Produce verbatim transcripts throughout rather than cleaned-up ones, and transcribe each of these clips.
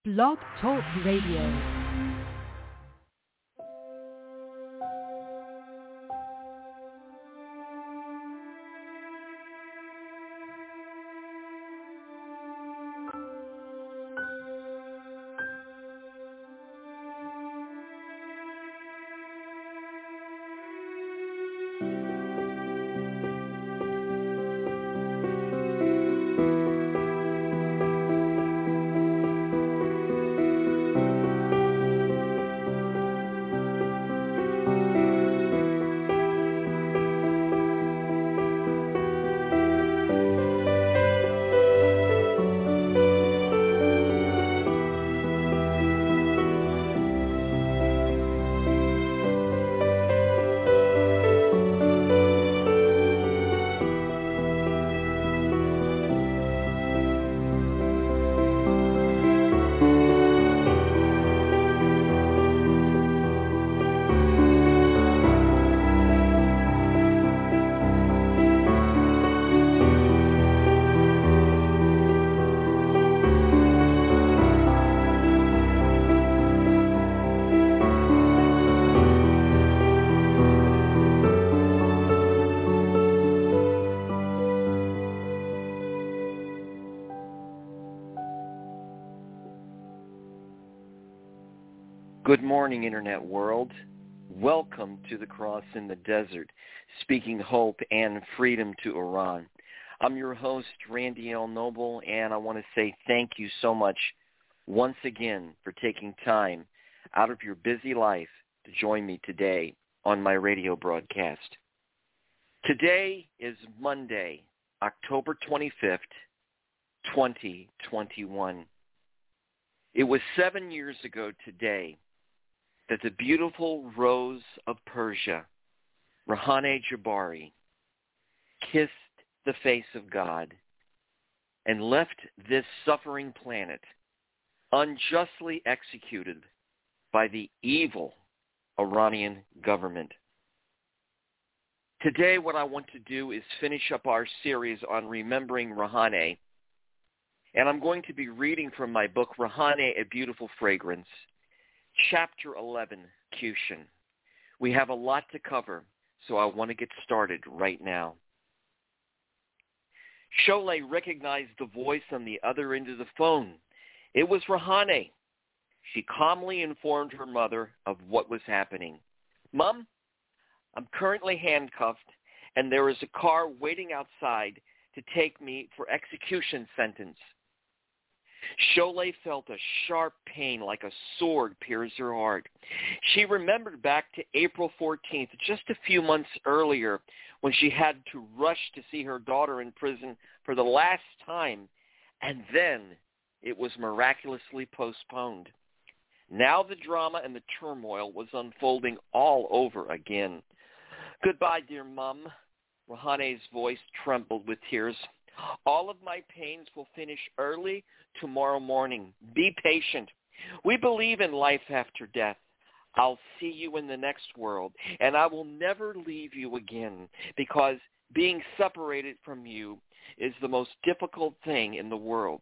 Blog Talk Radio. Good morning, Internet world. Welcome to the Cross in the Desert, speaking hope and freedom to Iran. I'm your host, Randy L. Noble, and I want to say thank you so much once again for taking time out of your busy life to join me today on my radio broadcast. Today is Monday, October twenty-fifth, twenty twenty-one. It was seven years ago today that the beautiful Rose of Persia, Rohani Jabari, kissed the face of God and left this suffering planet unjustly executed by the evil Iranian government. Today, what I want to do is finish up our series on remembering Rohani, and I'm going to be reading from my book, Rohani, A Beautiful Fragrance, Chapter eleven, Kushan. We have a lot to cover, so I want to get started right now. Sholeh recognized the voice on the other end of the phone. It was Rohani. She calmly informed her mother of what was happening. Mom, I'm currently handcuffed, and there is a car waiting outside to take me for execution sentence. Sholeh felt a sharp pain like a sword pierce her heart. She remembered back to April fourteenth, just a few months earlier, when she had to rush to see her daughter in prison for the last time, and then it was miraculously postponed. Now the drama and the turmoil was unfolding all over again. Goodbye, dear Mom. Rohani's voice trembled with tears. All of my pains will finish early tomorrow morning. Be patient. We believe in life after death. I'll see you in the next world, and I will never leave you again, because being separated from you is the most difficult thing in the world.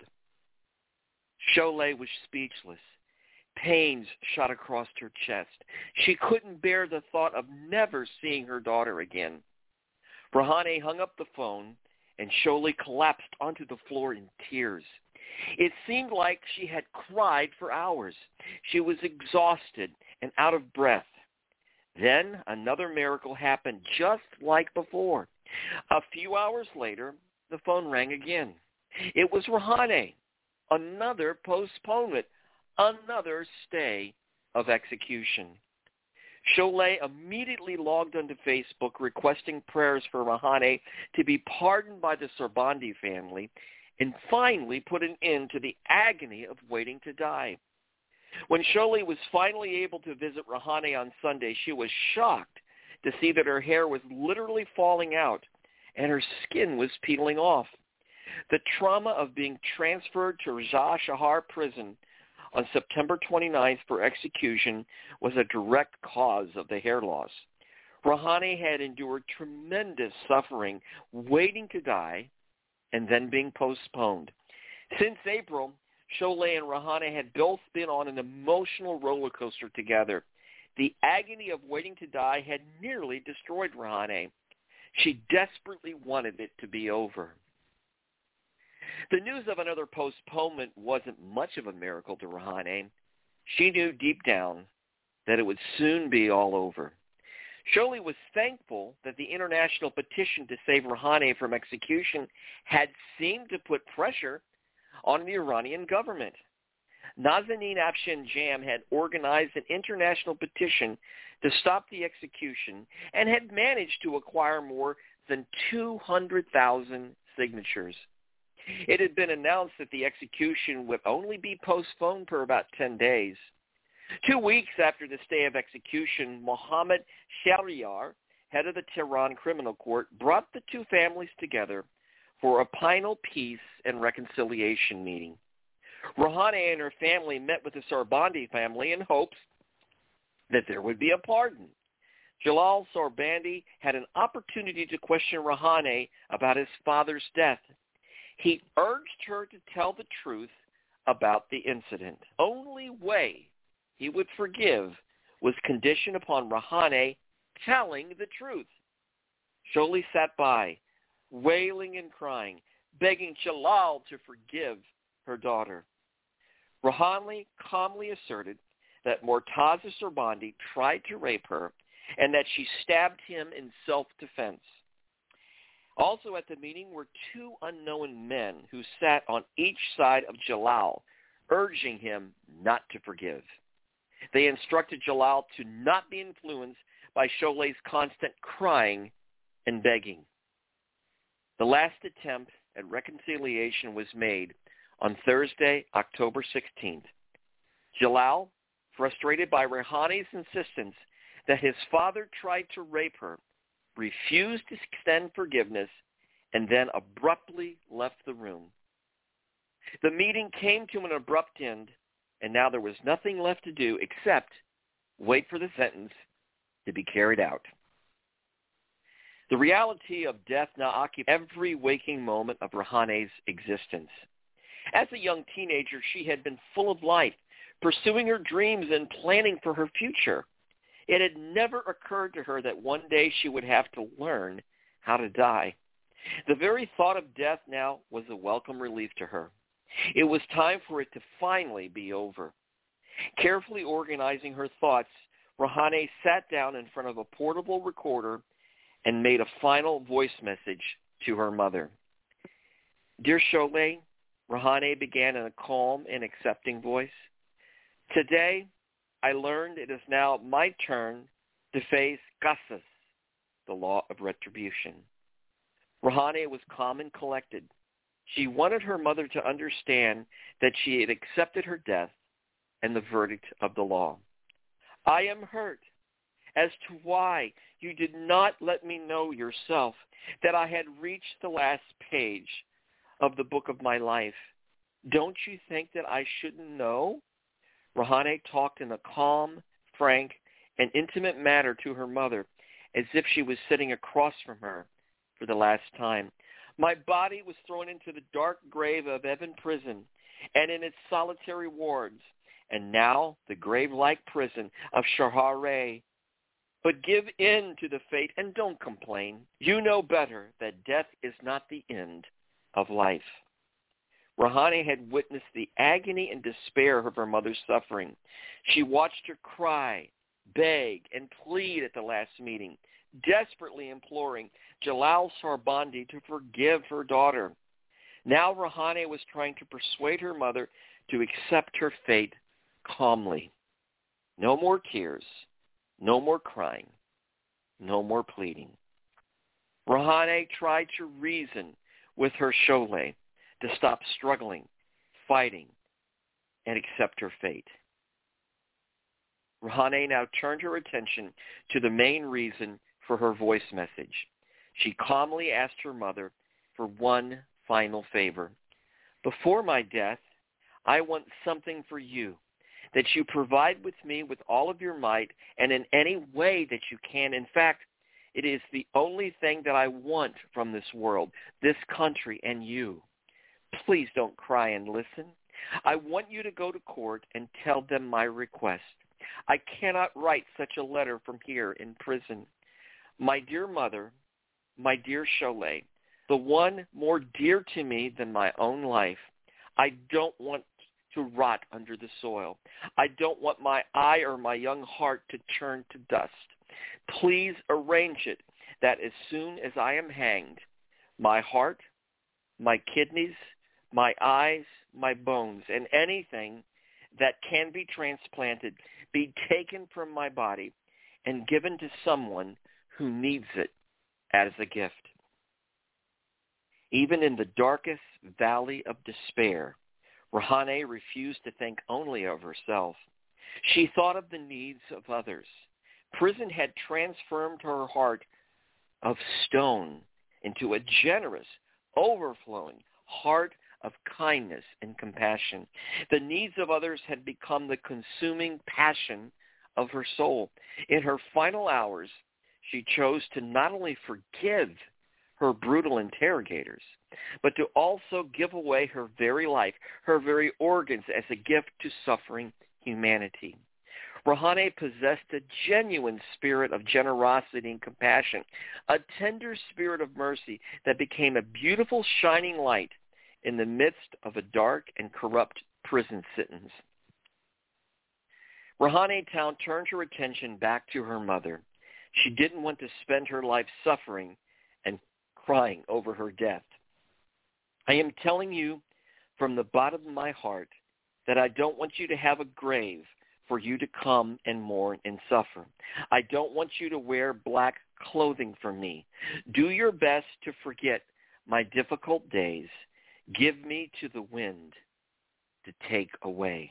Sholeh was speechless. Pains shot across her chest. She couldn't bear the thought of never seeing her daughter again. Rohani hung up the phone, and Sholeh collapsed onto the floor in tears. It seemed like she had cried for hours. She was exhausted and out of breath. Then another miracle happened just like before. A few hours later, the phone rang again. It was Rohani. Another postponement, another stay of execution. Sholeh immediately logged onto Facebook requesting prayers for Rohani to be pardoned by the Sorbandi family and finally put an end to the agony of waiting to die. When Sholeh was finally able to visit Rohani on Sunday, she was shocked to see that her hair was literally falling out and her skin was peeling off. The trauma of being transferred to Raja Shahar prison on September twenty-ninth for execution was a direct cause of the hair loss. Rohani had endured tremendous suffering waiting to die and then being postponed. Since April, Sholay and Rahane had both been on an emotional roller coaster together. The agony of waiting to die had nearly destroyed Rahane. She desperately wanted it to be over. The news of another postponement wasn't much of a miracle to Rahane. She knew deep down that it would soon be all over. Sholay was thankful that the international petition to save Rahane from execution had seemed to put pressure on the Iranian government. Nazanin Afshinjam had organized an international petition to stop the execution and had managed to acquire more than two hundred thousand signatures. It had been announced that the execution would only be postponed for about ten days. Two weeks after the stay of execution, Mohammad Shahryar, head of the Tehran Criminal Court, brought the two families together for a final peace and reconciliation meeting. Rahane and her family met with the Sarbandi family in hopes that there would be a pardon. Jalal Sarbandi had an opportunity to question Rahane about his father's death. He urged her to tell the truth about the incident. The only way he would forgive was conditioned upon Rahane telling the truth. Sholay sat by, wailing and crying, begging Jalal to forgive her daughter. Rahane calmly asserted that Mortaza Sarbandi tried to rape her and that she stabbed him in self-defense. Also at the meeting were two unknown men who sat on each side of Jalal, urging him not to forgive. They instructed Jalal to not be influenced by Sholay's constant crying and begging. The last attempt at reconciliation was made on Thursday, October sixteenth. Jalal, frustrated by Rahane's insistence that his father tried to rape her, refused to extend forgiveness and then abruptly left the room. The meeting came to an abrupt end, and now there was nothing left to do except wait for the sentence to be carried out. The reality of death now occupied every waking moment of Rahane's existence. As a young teenager, she had been full of life, pursuing her dreams and planning for her future. It had never occurred to her that one day she would have to learn how to die. The very thought of death now was a welcome relief to her. It was time for it to finally be over. Carefully organizing her thoughts, Rahane sat down in front of a portable recorder and made a final voice message to her mother. "Dear Sholay," Rahane began in a calm and accepting voice, "today I learned it is now my turn to face qasas, the law of retribution." Rahane was calm and collected. She wanted her mother to understand that she had accepted her death and the verdict of the law. "I am hurt as to why you did not let me know yourself that I had reached the last page of the book of my life. Don't you think that I shouldn't know?" Rahane talked in a calm, frank, and intimate manner to her mother, as if she was sitting across from her for the last time. "My body was thrown into the dark grave of Evin prison and in its solitary wards, and now the grave-like prison of Shahareh. But give in to the fate and don't complain. You know better that death is not the end of life." Rahane had witnessed the agony and despair of her mother's suffering. She watched her cry, beg, and plead at the last meeting, desperately imploring Jalal Sarbandi to forgive her daughter. Now Rahane was trying to persuade her mother to accept her fate calmly. No more tears, no more crying, no more pleading. Rahane tried to reason with her Sholay to stop struggling, fighting, and accept her fate. Rahane now turned her attention to the main reason for her voice message. She calmly asked her mother for one final favor. "Before my death, I want something for you, that you provide with me with all of your might and in any way that you can. In fact, it is the only thing that I want from this world, this country, and you. Please don't cry and listen. I want you to go to court and tell them my request. I cannot write such a letter from here in prison. My dear mother, my dear Cholet, the one more dear to me than my own life, I don't want to rot under the soil. I don't want my eye or my young heart to turn to dust. Please arrange it that as soon as I am hanged, my heart, my kidneys, my eyes, my bones, and anything that can be transplanted be taken from my body and given to someone who needs it as a gift. Even in the darkest valley of despair, Rahane refused to think only of herself. She thought of the needs of others. Prison had transformed her heart of stone into a generous, overflowing heart of kindness and compassion. The needs of others had become the consuming passion of her soul. In her final hours, she chose to not only forgive her brutal interrogators, but to also give away her very life, her very organs as a gift to suffering humanity. Rahane possessed a genuine spirit of generosity and compassion, a tender spirit of mercy that became a beautiful shining light in the midst of a dark and corrupt prison sentence. Rahane Town turned her attention back to her mother. She didn't want to spend her life suffering and crying over her death. I am telling you from the bottom of my heart that I don't want you to have a grave for you to come and mourn and suffer. I don't want you to wear black clothing for me. Do your best to forget my difficult days. Give me to the wind to take away.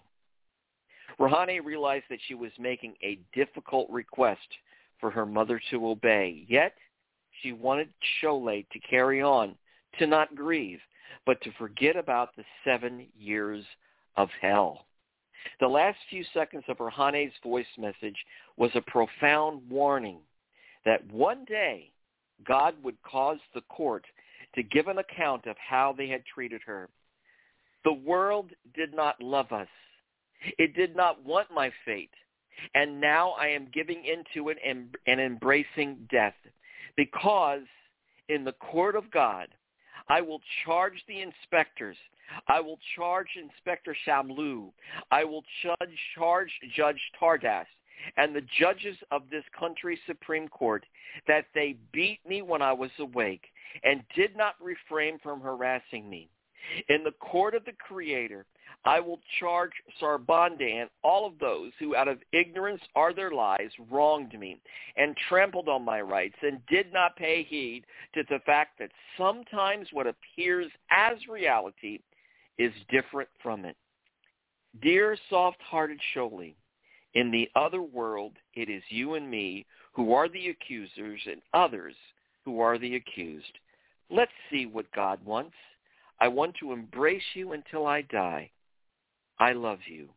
Rahane realized that she was making a difficult request for her mother to obey, yet she wanted Cholet to carry on, to not grieve, but to forget about the seven years of hell. The last few seconds of Rahane's voice message was a profound warning that one day God would cause the court to give an account of how they had treated her. The world did not love us. It did not want my fate. And now I am giving into it and, and embracing death, because in the court of God, I will charge the inspectors. I will charge Inspector Shamlu. I will judge, charge Judge Tardas and the judges of this country's Supreme Court that they beat me when I was awake and did not refrain from harassing me. In the court of the Creator, I will charge Sarbande and all of those who out of ignorance or their lies wronged me and trampled on my rights and did not pay heed to the fact that sometimes what appears as reality is different from it. Dear soft-hearted Cholet, in the other world it is you and me who are the accusers and others who are the accused. Let's see what God wants. I want to embrace you until I die. I love you.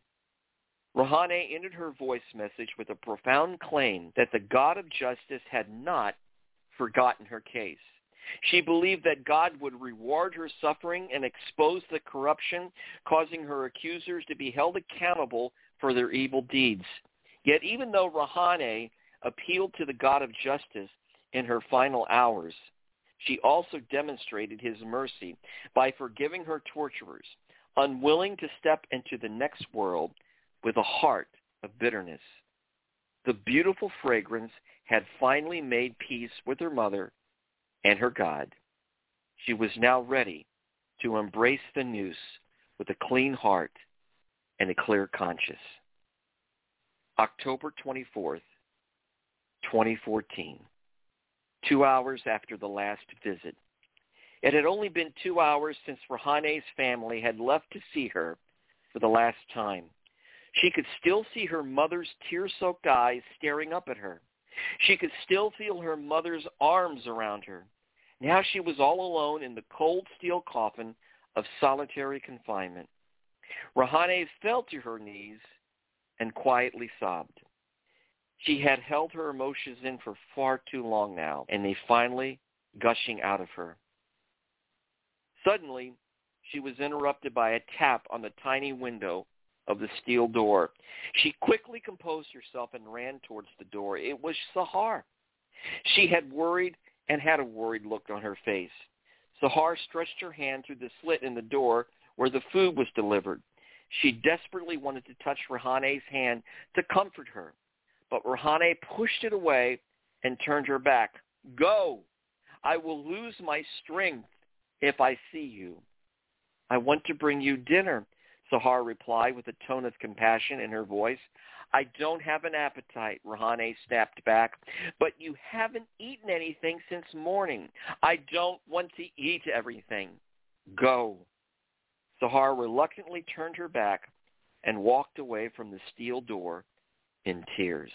Rahane ended her voice message with a profound claim that the God of justice had not forgotten her case. She believed that God would reward her suffering and expose the corruption, causing her accusers to be held accountable for their evil deeds. Yet even though Rahane appealed to the God of justice in her final hours, she also demonstrated his mercy by forgiving her torturers, unwilling to step into the next world with a heart of bitterness. The beautiful fragrance had finally made peace with her mother and her God. She was now ready to embrace the noose with a clean heart and a clear conscience. October twenty-fourth, twenty fourteen, two hours after the last visit. It had only been two hours since Rahane's family had left to see her for the last time. She could still see her mother's tear-soaked eyes staring up at her. She could still feel her mother's arms around her. Now she was all alone in the cold steel coffin of solitary confinement. Rahane fell to her knees and quietly sobbed. She had held her emotions in for far too long now, and they finally gushing out of her. Suddenly, she was interrupted by a tap on the tiny window of the steel door. She quickly composed herself and ran towards the door. It was Sahar. She had worried and had a worried look on her face. Sahar stretched her hand through the slit in the door where the food was delivered. She desperately wanted to touch Rahane's hand to comfort her, but Rahane pushed it away and turned her back. Go! I will lose my strength if I see you. I want to bring you dinner, Sahar replied with a tone of compassion in her voice. I don't have an appetite, Rahane snapped back, but you haven't eaten anything since morning. I don't want to eat everything. Go. Sahar reluctantly turned her back and walked away from the steel door in tears.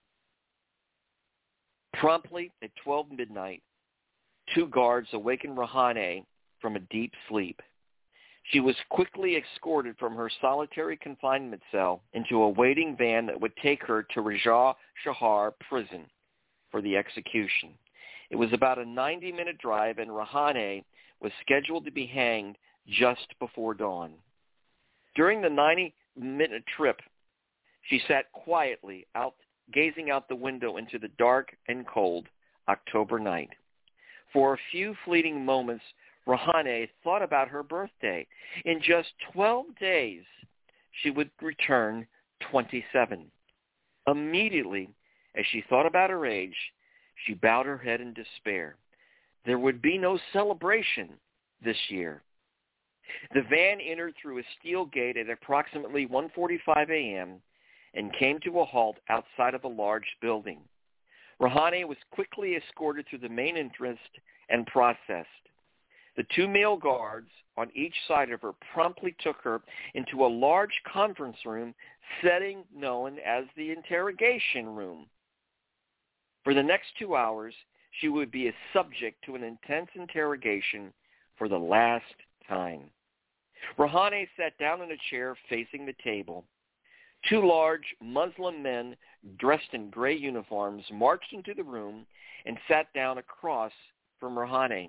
Promptly at twelve midnight, two guards awakened Rahane from a deep sleep. She was quickly escorted from her solitary confinement cell into a waiting van that would take her to Raja Shahar prison for the execution. It was about a ninety-minute drive, and Rahane was scheduled to be hanged just before dawn. During the ninety-minute trip, she sat quietly out, gazing out the window into the dark and cold October night. For a few fleeting moments, Rahane thought about her birthday. In just twelve days, she would return twenty-seven. Immediately, as she thought about her age, she bowed her head in despair. There would be no celebration this year. The van entered through a steel gate at approximately one forty-five a.m. and came to a halt outside of a large building. Rahane was quickly escorted through the main entrance and processed. The two male guards on each side of her promptly took her into a large conference room setting known as the interrogation room. For the next two hours, she would be a subject to an intense interrogation for the last time. Rahane sat down in a chair facing the table. Two large Muslim men dressed in gray uniforms marched into the room and sat down across from Rahane.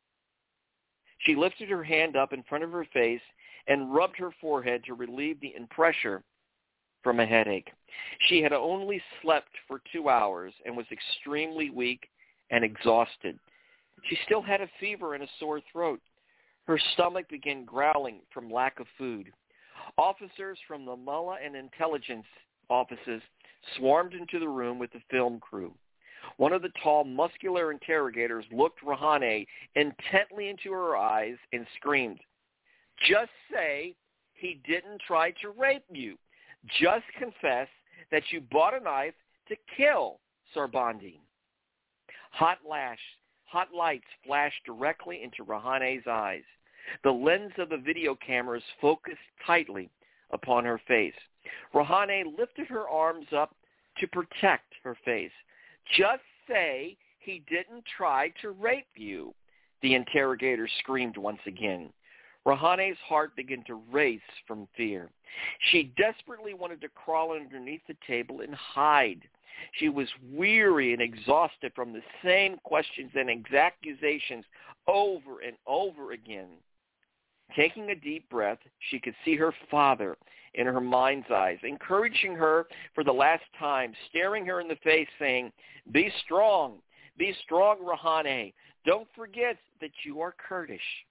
She lifted her hand up in front of her face and rubbed her forehead to relieve the pressure from a headache. She had only slept for two hours and was extremely weak and exhausted. She still had a fever and a sore throat. Her stomach began growling from lack of food. Officers from the Mullah and intelligence offices swarmed into the room with the film crew. One of the tall, muscular interrogators looked Rahane intently into her eyes and screamed, "Just say he didn't try to rape you. Just confess that you bought a knife to kill Sarbandi." Hot lash, hot lights flashed directly into Rahane's eyes. The lens of the video cameras focused tightly upon her face. Rahane lifted her arms up to protect her face. "Just say he didn't try to rape you," the interrogator screamed once again. Rahane's heart began to race from fear. She desperately wanted to crawl underneath the table and hide. She was weary and exhausted from the same questions and accusations over and over again. Taking a deep breath, she could see her father in her mind's eyes, encouraging her for the last time, staring her in the face, saying, "Be strong, be strong, Rahane. Don't forget that you are Kurdish."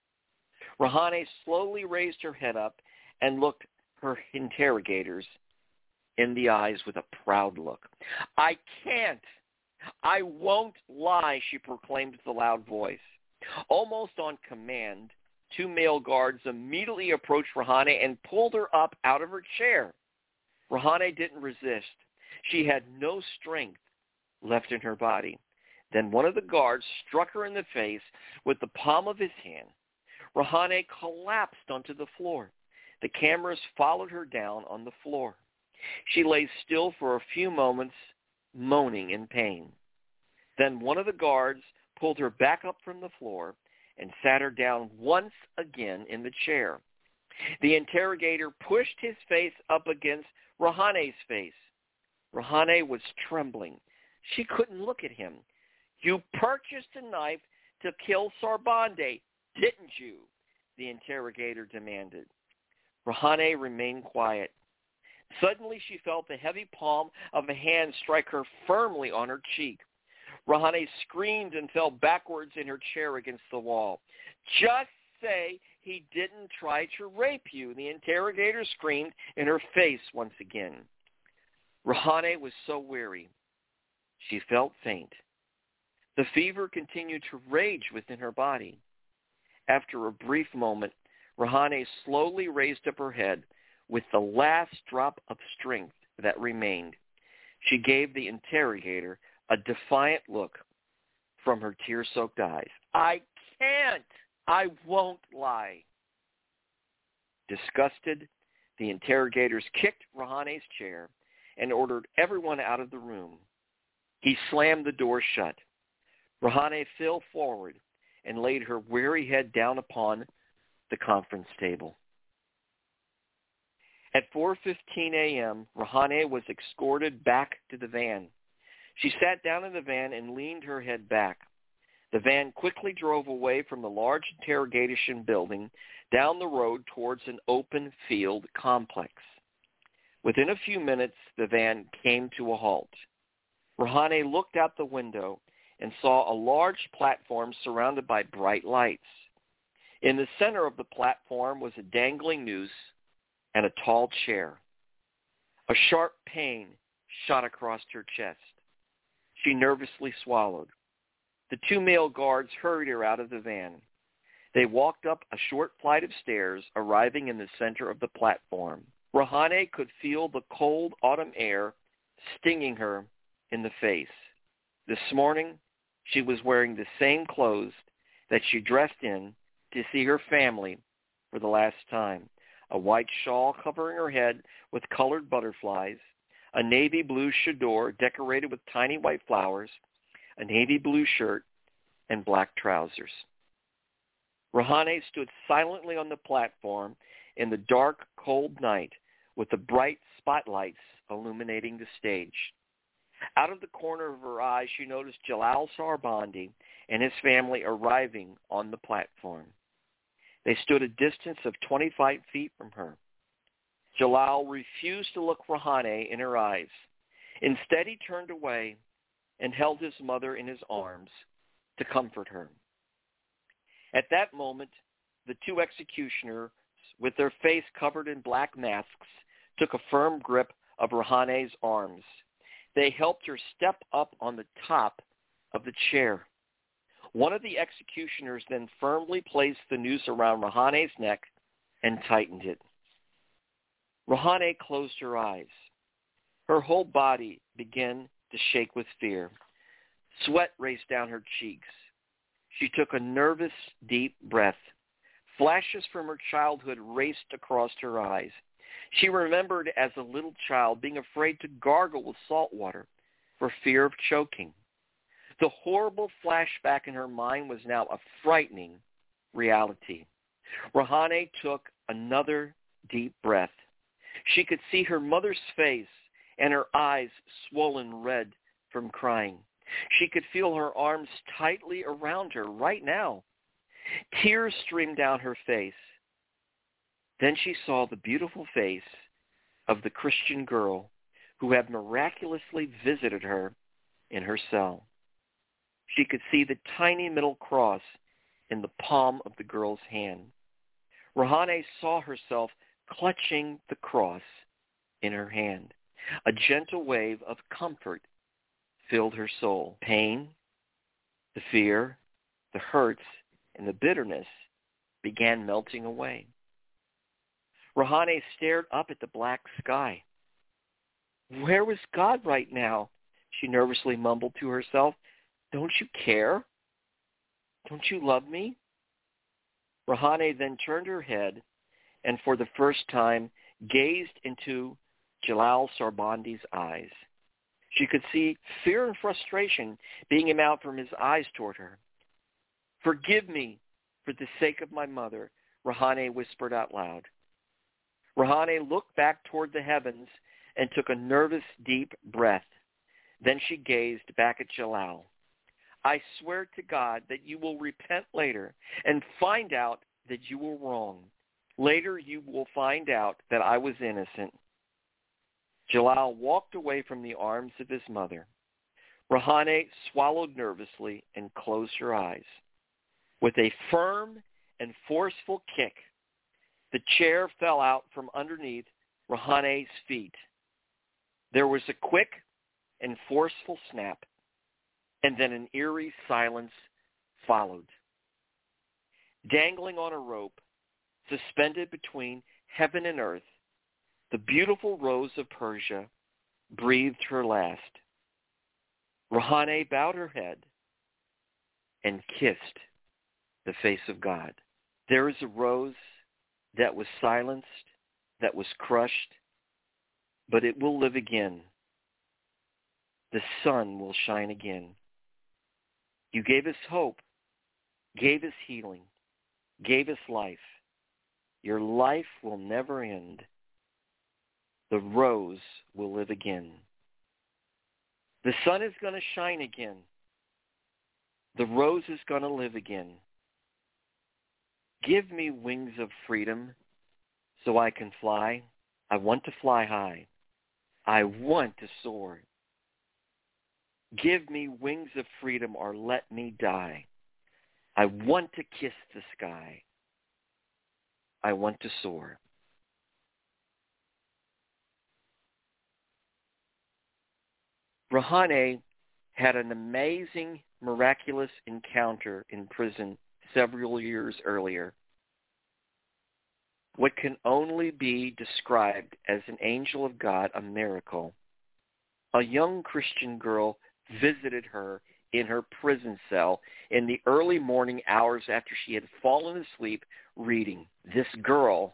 Rahane slowly raised her head up and looked her interrogators in the eyes with a proud look. "I can't. I won't lie," she proclaimed with a loud voice. Almost on command, two male guards immediately approached Rahane and pulled her up out of her chair. Rahane didn't resist. She had no strength left in her body. Then one of the guards struck her in the face with the palm of his hand. Rahane collapsed onto the floor. The cameras followed her down on the floor. She lay still for a few moments, moaning in pain. Then one of the guards pulled her back up from the floor and sat her down once again in the chair. The interrogator pushed his face up against Rahane's face. Rahane was trembling. She couldn't look at him. "You purchased a knife to kill Sarbandi, didn't you?" the interrogator demanded. Rahane remained quiet. Suddenly she felt the heavy palm of a hand strike her firmly on her cheek. Rahane screamed and fell backwards in her chair against the wall. Just say he didn't try to rape you, the interrogator screamed in her face once again. Rahane was so weary. She felt faint. The fever continued to rage within her body. After a brief moment, Rahane slowly raised up her head with the last drop of strength that remained. She gave the interrogator a defiant look from her tear-soaked eyes. I can't. I won't lie. Disgusted, the interrogators kicked Rahane's chair and ordered everyone out of the room. He slammed the door shut. Rahane fell forward and laid her weary head down upon the conference table. At four fifteen a.m., Rahane was escorted back to the van. She sat down in the van and leaned her head back. The van quickly drove away from the large interrogation building down the road towards an open field complex. Within a few minutes, the van came to a halt. Rahane looked out the window and saw a large platform surrounded by bright lights. In the center of the platform was a dangling noose and a tall chair. A sharp pain shot across her chest. She nervously swallowed. The two male guards hurried her out of the van. They walked up a short flight of stairs, arriving in the center of the platform. Rahane could feel the cold autumn air stinging her in the face. This morning, she was wearing the same clothes that she dressed in to see her family for the last time. A white shawl covering her head with colored butterflies, a navy blue chador decorated with tiny white flowers, a navy blue shirt, and black trousers. Rahane stood silently on the platform in the dark, cold night with the bright spotlights illuminating the stage. Out of the corner of her eye, she noticed Jalal Sarbandi and his family arriving on the platform. They stood a distance of twenty-five feet from her. Jalal refused to look Rahane in her eyes. Instead, he turned away and held his mother in his arms to comfort her. At that moment, the two executioners, with their face covered in black masks, took a firm grip of Rahane's arms. They helped her step up on the top of the chair. One of the executioners then firmly placed the noose around Rahane's neck and tightened it. Rahane closed her eyes. Her whole body began to shake with fear. Sweat raced down her cheeks. She took a nervous, deep breath. Flashes from her childhood raced across her eyes. She remembered as a little child being afraid to gargle with salt water for fear of choking. The horrible flashback in her mind was now a frightening reality. Rahane took another deep breath. She could see her mother's face and her eyes swollen red from crying. She could feel her arms tightly around her right now. Tears streamed down her face. Then she saw the beautiful face of the Christian girl who had miraculously visited her in her cell. She could see the tiny middle cross in the palm of the girl's hand. Rahane saw herself clutching the cross in her hand. A gentle wave of comfort filled her soul. Pain, the fear, the hurts, and the bitterness began melting away. Rahane stared up at the black sky. Where was God right now? She nervously mumbled to herself. Don't you care? Don't you love me? Rahane then turned her head and for the first time gazed into Jalal Sarbandi's eyes. She could see fear and frustration beaming out from his eyes toward her. Forgive me for the sake of my mother, Rahane whispered out loud. Rahane looked back toward the heavens and took a nervous, deep breath. Then she gazed back at Jalal. I swear to God that you will repent later and find out that you were wrong. Later you will find out that I was innocent." Jalal walked away from the arms of his mother. Rahane swallowed nervously and closed her eyes. With a firm and forceful kick, the chair fell out from underneath Rahane's feet. There was a quick and forceful snap, and then an eerie silence followed. Dangling on a rope, suspended between heaven and earth, the beautiful Rose of Persia breathed her last. Rahane bowed her head and kissed the face of God. There is a rose that was silenced, that was crushed, but it will live again. The sun will shine again. You gave us hope, gave us healing, gave us life. Your life will never end. The rose will live again. The sun is going to shine again. The rose is going to live again. Give me wings of freedom so I can fly. I want to fly high. I want to soar. Give me wings of freedom or let me die. I want to kiss the sky. I want to soar. Rahane had an amazing, miraculous encounter in prison several years earlier. What can only be described as an angel of God, a miracle. A young Christian girl visited her in her prison cell in the early morning hours after she had fallen asleep reading. This girl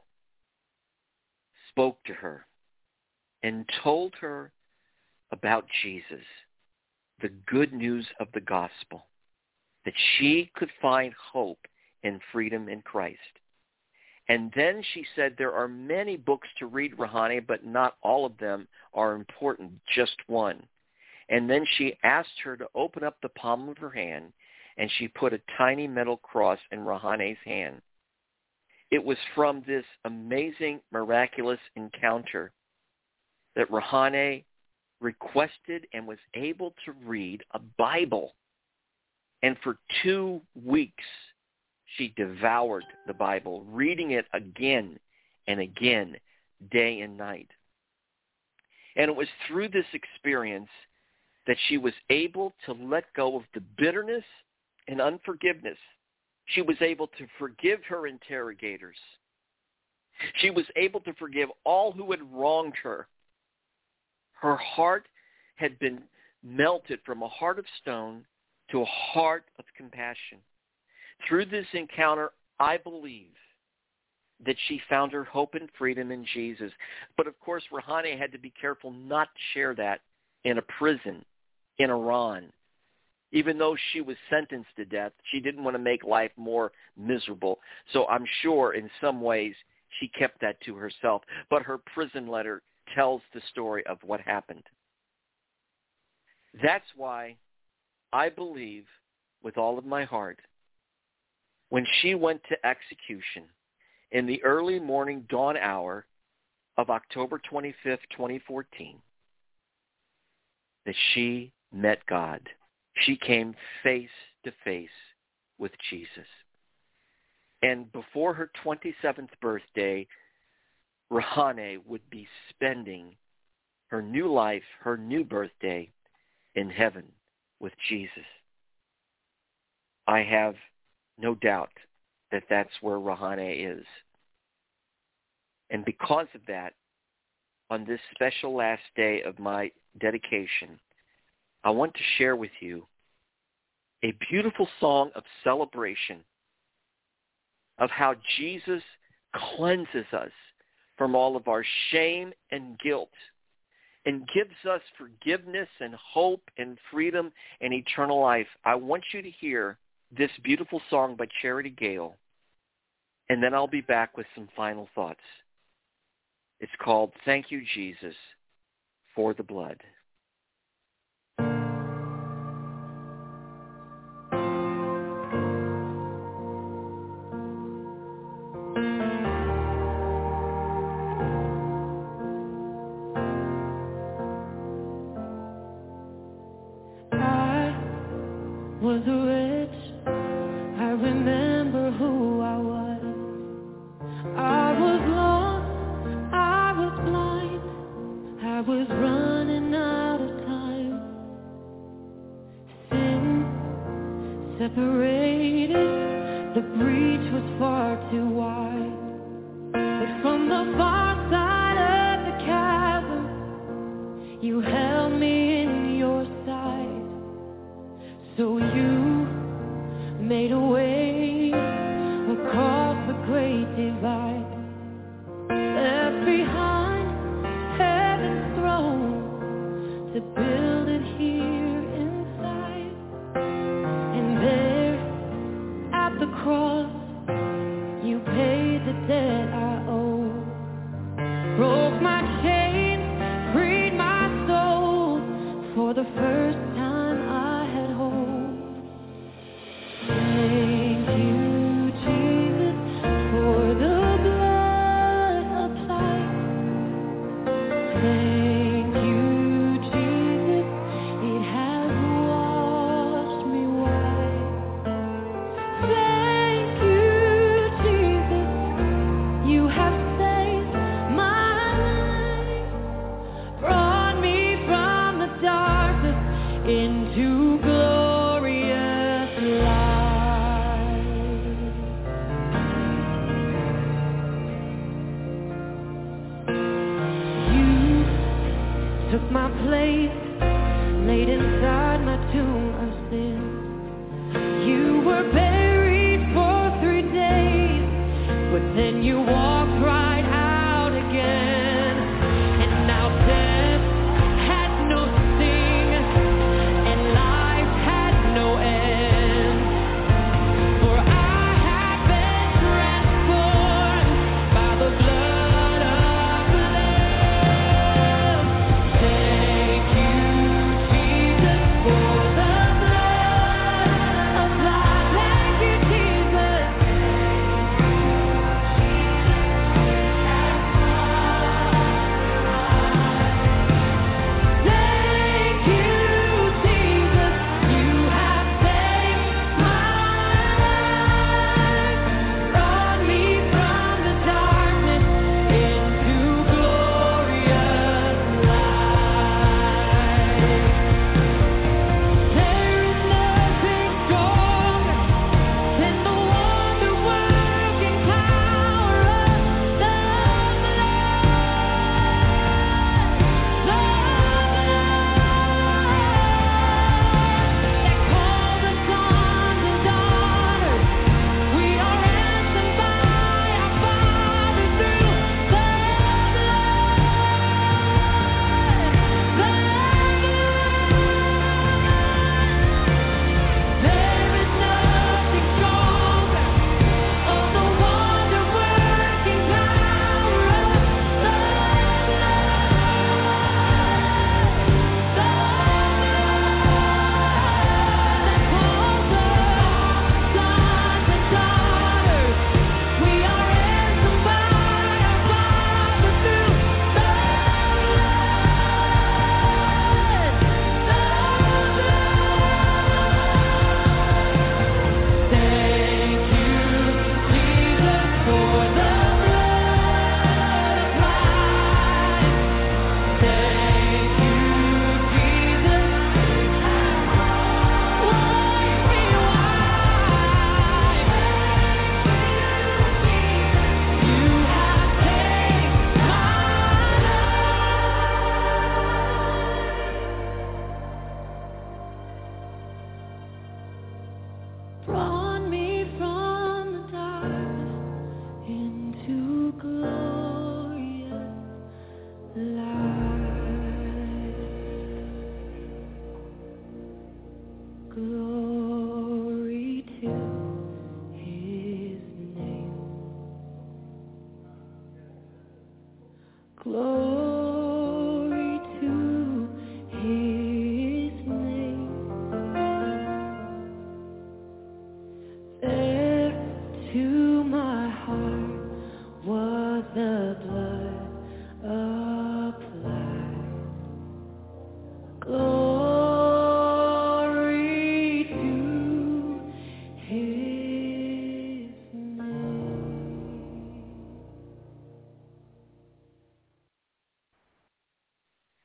spoke to her and told her about Jesus, the good news of the gospel, that she could find hope and freedom in Christ. And then she said, there are many books to read, Rahane, but not all of them are important, just one. And then she asked her to open up the palm of her hand, and she put a tiny metal cross in Rahane's hand. It was from this amazing, miraculous encounter that Rahane requested and was able to read a Bible. And for two weeks, she devoured the Bible, reading it again and again, day and night. And it was through this experience that she was able to let go of the bitterness and unforgiveness. She was able to forgive her interrogators. She was able to forgive all who had wronged her. Her heart had been melted from a heart of stone to a heart of compassion. Through this encounter, I believe that she found her hope and freedom in Jesus. But of course, Rahane had to be careful not to share that in a prison in Iran. Even though she was sentenced to death, she didn't want to make life more miserable. So I'm sure in some ways she kept that to herself. But her prison letter tells the story of what happened. That's why I believe with all of my heart, when she went to execution in the early morning dawn hour of October twenty-fifth, twenty fourteen, that she met God. She came face to face with Jesus. And before her twenty-seventh birthday, Rahane would be spending her new life, her new birthday in heaven with Jesus. I have no doubt that that's where Rahane is. And because of that, on this special last day of my dedication, I want to share with you a beautiful song of celebration of how Jesus cleanses us from all of our shame and guilt and gives us forgiveness and hope and freedom and eternal life. I want you to hear this beautiful song by Charity Gale, and then I'll be back with some final thoughts. It's called Thank You, Jesus, for the Blood. was rich, I remember who I was. I was lost, I was blind, I was running out of time. Sin separated, the breach was far too wide. But from the far side of the chasm, you held me in your sight. So you made a way across the great divide, left behind heaven's throne to build it here inside. And there at the cross, you paid the debt I owed, broke my chains, freed my soul. For the first time I had hope. Thank you, Jesus, for the blood applied. Thank you, Jesus, it has washed me white. Thank you, Jesus, you have saved my life, brought me from the darkness into glorious light. You took my place, laid inside my tomb of sin. You were buried for three days, but then you walked right out again. And now death had no sting, and life had no end. For I have been transformed by the blood of the Lamb. Thank you, Jesus, for the blood applied. Thank you, Jesus.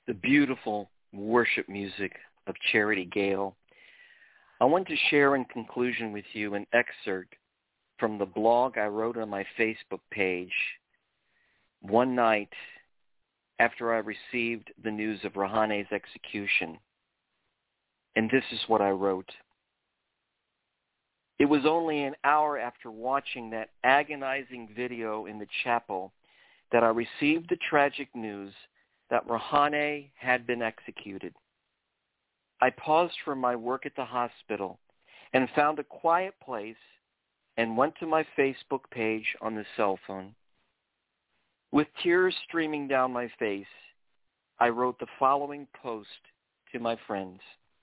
the beautiful worship music of Charity Gale, I want to share in conclusion with you an excerpt from the blog I wrote on my Facebook page one night after I received the news of Rahane's execution. And this is what I wrote. It was only an hour after watching that agonizing video in the chapel that I received the tragic news that Rahane had been executed. I paused from my work at the hospital and found a quiet place and went to my Facebook page on the cell phone. With tears streaming down my face, I wrote the following post to my friends.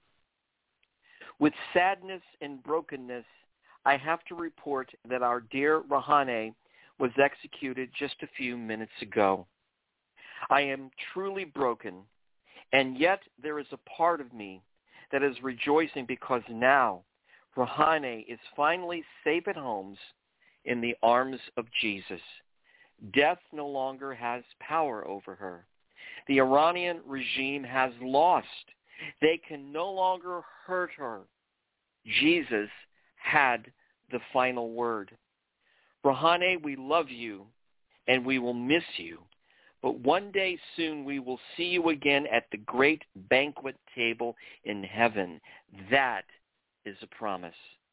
With sadness and brokenness, I have to report that our dear Rahane was executed just a few minutes ago. I am truly broken, and yet there is a part of me that is rejoicing because now Rahane is finally safe at home in the arms of Jesus. Death no longer has power over her. The Iranian regime has lost. They can no longer hurt her. Jesus had the final word. Rahane, we love you, and we will miss you. But one day soon we will see you again at the great banquet table in heaven. That is a promise.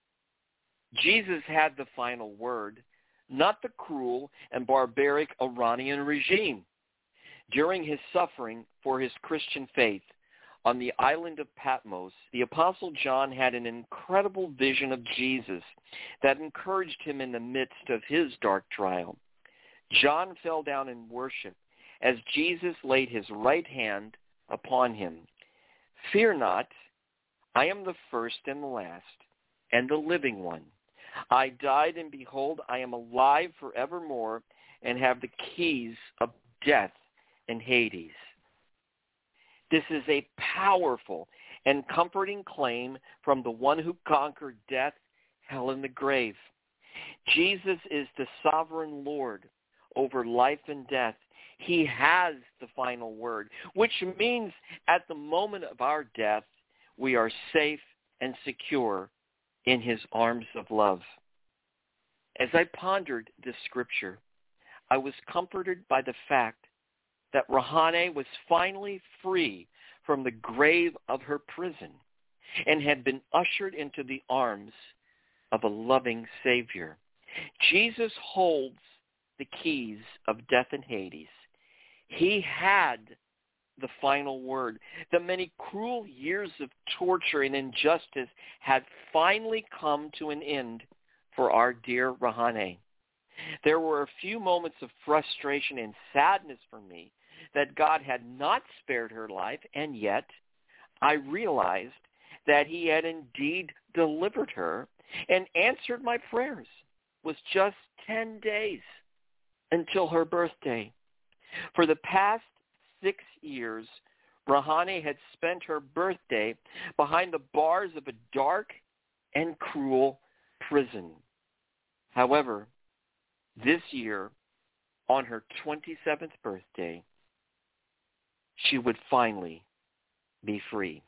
Jesus had the final word, not the cruel and barbaric Iranian regime. During his suffering for his Christian faith on the island of Patmos, the Apostle John had an incredible vision of Jesus that encouraged him in the midst of his dark trial. John fell down in worship as Jesus laid his right hand upon him. Fear not, I am the first and the last, and the living one. I died, and behold, I am alive forevermore, and have the keys of death and Hades. This is a powerful and comforting claim from the one who conquered death, hell, and the grave. Jesus is the sovereign Lord over life and death. He has the final word, which means at the moment of our death, we are safe and secure in his arms of love. As I pondered this scripture, I was comforted by the fact that Rahane was finally free from the grave of her prison and had been ushered into the arms of a loving Savior. Jesus holds the keys of death and Hades. He had the final word. The many cruel years of torture and injustice had finally come to an end for our dear Rahane. There were a few moments of frustration and sadness for me that God had not spared her life, and yet I realized that he had indeed delivered her and answered my prayers. It was just ten days until her birthday. For the past six years, Rahane had spent her birthday behind the bars of a dark and cruel prison. However, this year, on her twenty-seventh birthday, she would finally be free.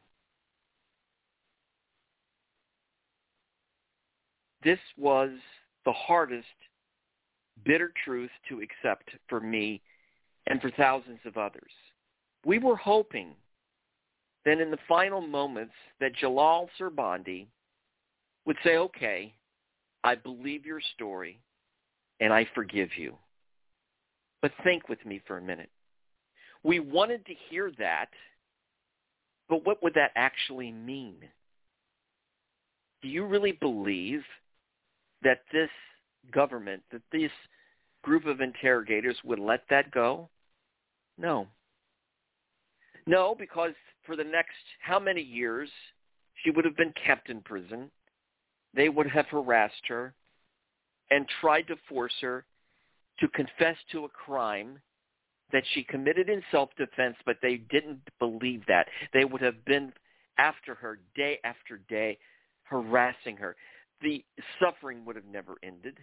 This was the hardest, bitter truth to accept for me and for thousands of others. We were hoping that in the final moments that Jalal Surbandi would say, okay, I believe your story and I forgive you. But think with me for a minute. We wanted to hear that, but what would that actually mean? Do you really believe that this government, that this group of interrogators would let that go? No. No, because for the next how many years she would have been kept in prison. They would have harassed her and tried to force her to confess to a crime that she committed in self-defense, but they didn't believe that. They would have been after her day after day, harassing her. The suffering would have never ended.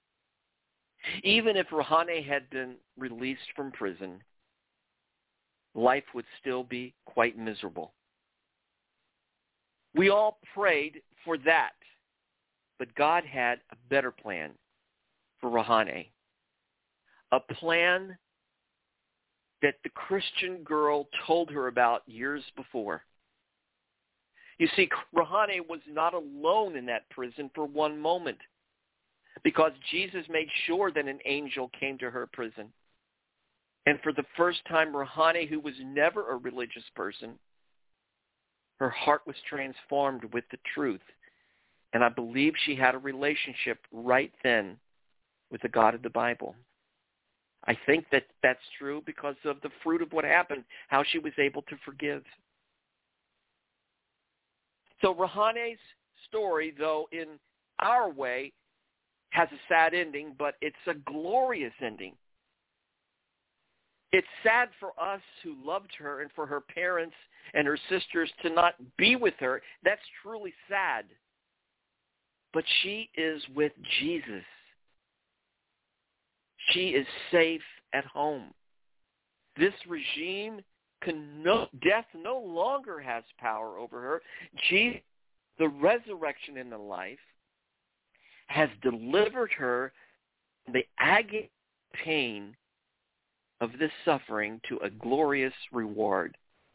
Even if Rahane had been released from prison, life would still be quite miserable. We all prayed for that, but God had a better plan for Rahane, a plan that the Christian girl told her about years before. You see, Rahane was not alone in that prison for one moment, because Jesus made sure that an angel came to her prison. And for the first time, Rahane, who was never a religious person, her heart was transformed with the truth. And I believe she had a relationship right then with the God of the Bible. I think that that's true because of the fruit of what happened, how she was able to forgive. So Rahane's story, though in our way, has a sad ending, but it's a glorious ending. It's sad for us who loved her and for her parents and her sisters to not be with her. That's truly sad. But she is with Jesus. She is safe at home. This regime can no, death no longer has power over her. Jesus, the resurrection and the life, has delivered her from the agony pain of this suffering to a glorious reward.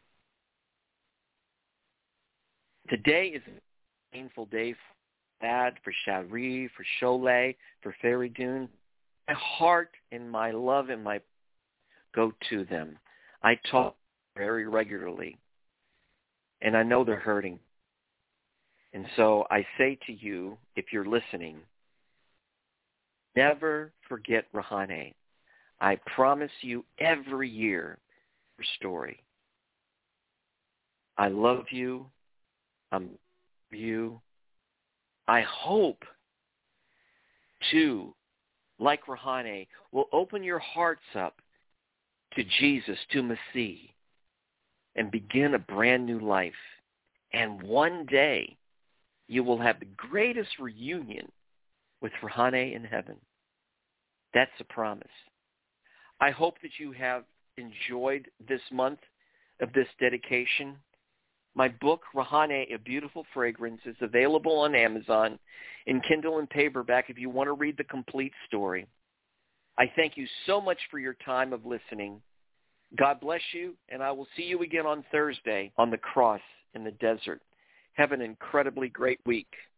Today is a painful day for Dad, for Shari, for Sholay, for Faridun. My heart and my love and my go to them. I talk very regularly, and I know they're hurting. And so I say to you, if you're listening, never forget Rahane. I promise you every year her story. I love you. I'm you. I hope, too, like Rahane, will open your hearts up to Jesus, to Messiah, and begin a brand new life. And one day, you will have the greatest reunion with Rahane in heaven. That's a promise. I hope that you have enjoyed this month of this dedication. My book, Rahane, A Beautiful Fragrance, is available on Amazon in Kindle and paperback if you want to read the complete story. I thank you so much for your time of listening. God bless you, and I will see you again on Thursday on the cross in the desert. Have an incredibly great week.